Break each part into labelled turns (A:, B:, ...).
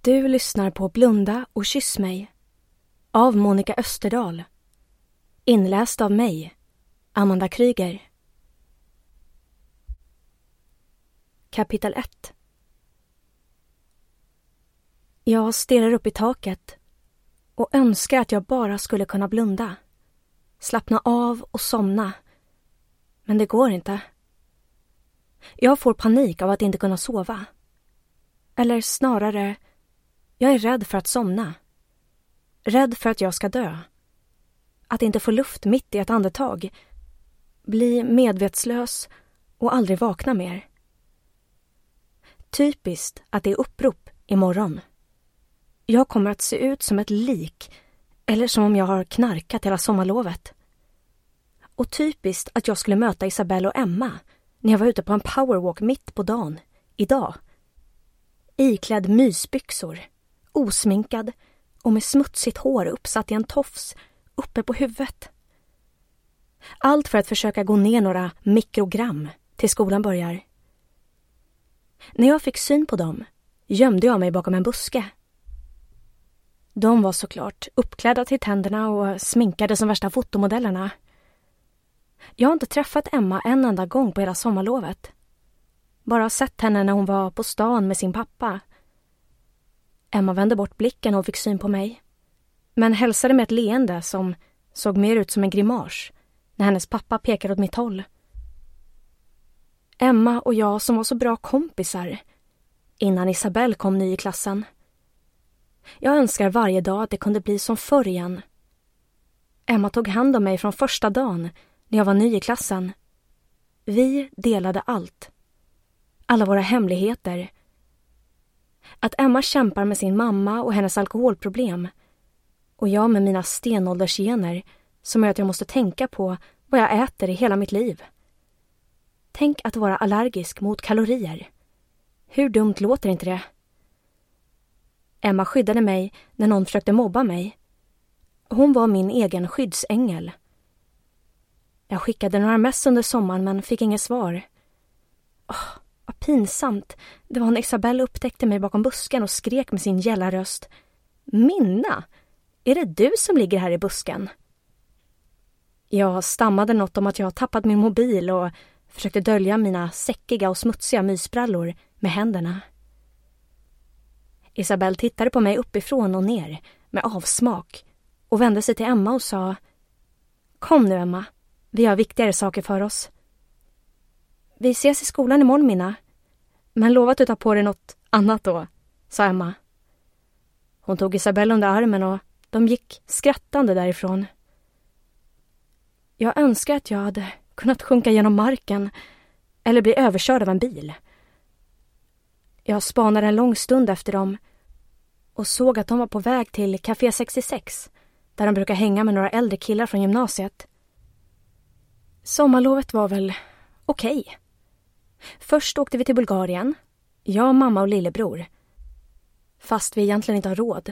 A: Du lyssnar på Blunda och kyss mig av Monica Österdahl. Inläst av mig, Amanda Kryger. Kapitel 1. Jag stirrar upp i taket och önskar att jag bara skulle kunna blunda. Slappna av och somna. Men det går inte. Jag får panik av att inte kunna sova. Eller snarare, jag är rädd för att somna. Rädd för att jag ska dö. Att inte få luft mitt i ett andetag. Bli medvetslös och aldrig vakna mer. Typiskt att det är upprop imorgon. Jag kommer att se ut som ett lik, eller som om jag har knarkat hela sommarlovet. Och typiskt att jag skulle möta Isabelle och Emma när jag var ute på en powerwalk mitt på dagen, idag. Iklädd mysbyxor, osminkad och med smutsigt hår uppsatt i en tofs uppe på huvudet. Allt för att försöka gå ner några mikrogram till skolan börjar. När jag fick syn på dem gömde jag mig bakom en buske. De var såklart uppklädda till tänderna och sminkade som värsta fotomodellerna. Jag har inte träffat Emma en enda gång på hela sommarlovet. Bara sett henne när hon var på stan med sin pappa. Emma vände bort blicken och fick syn på mig. Men hälsade med ett leende som såg mer ut som en grimas när hennes pappa pekade åt mitt håll. Emma och jag som var så bra kompisar innan Isabelle kom ny i klassen. Jag önskar varje dag att det kunde bli som förr igen. Emma tog hand om mig från första dagen när jag var ny i klassen. Vi delade allt. Alla våra hemligheter. Att Emma kämpar med sin mamma och hennes alkoholproblem. Och jag med mina stenåldersgener som gör att jag måste tänka på vad jag äter i hela mitt liv. Tänk att vara allergisk mot kalorier. Hur dumt låter inte det? Emma skyddade mig när någon försökte mobba mig. Hon var min egen skyddsängel. Jag skickade några mess under sommaren men fick inget svar. Vad pinsamt. Det var när Isabelle upptäckte mig bakom busken och skrek med sin gälla röst. Minna, är det du som ligger här i busken? Jag stammade något om att jag tappat min mobil och försökte dölja mina säckiga och smutsiga mysbrallor med händerna. Isabelle tittade på mig uppifrån och ner med avsmak och vände sig till Emma och sa: Kom nu Emma, vi har viktigare saker för oss. Vi ses i skolan imorgon, Minna. Men lova att du tar på dig något annat då, sa Emma. Hon tog Isabelle under armen och de gick skrattande därifrån. Jag önskar att jag hade kunnat sjunka genom marken eller bli överkörd av en bil. Jag spanade en lång stund efter dem och såg att de var på väg till Café 66 där de brukar hänga med några äldre killar från gymnasiet. Sommarlovet var väl okej. Först åkte vi till Bulgarien, jag, mamma och lillebror. Fast vi egentligen inte har råd.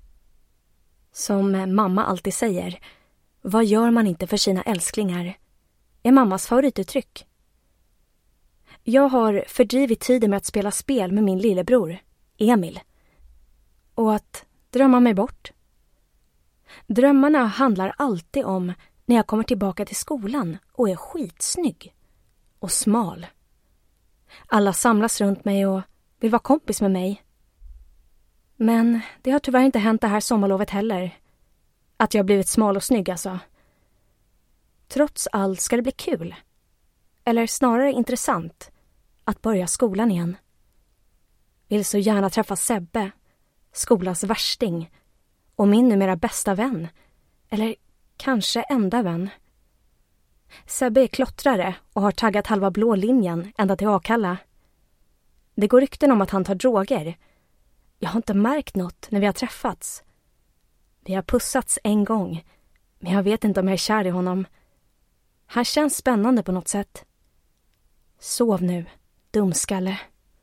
A: Som mamma alltid säger, vad gör man inte för sina älsklingar? Är mammas favorituttryck. Jag har fördrivit tiden med att spela spel med min lillebror, Emil. Och att drömma mig bort. Drömmarna handlar alltid om när jag kommer tillbaka till skolan och är skitsnygg. Och smal. Alla samlas runt mig och vill vara kompis med mig. Men det har tyvärr inte hänt det här sommarlovet heller. Att jag blivit smal och snygg alltså. Trots allt ska det bli kul. Eller snarare intressant att börja skolan igen. Vill så gärna träffa Sebbe, skolans värsting, och min numera bästa vän. Eller kanske enda vän. Sebbe är klottrare och har taggat halva blå linjen ända till Akalla. Det går rykten om att han tar droger. Jag har inte märkt något när vi har träffats. Vi har pussats en gång, men jag vet inte om jag är kär i honom. Han känns spännande på något sätt. Sov nu, dumskalle.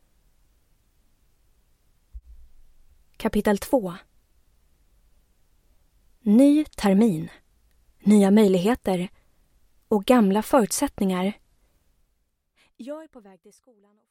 A: Kapitel 2. Ny termin. Nya möjligheter. Och gamla förutsättningar. Jag är på väg till skolan och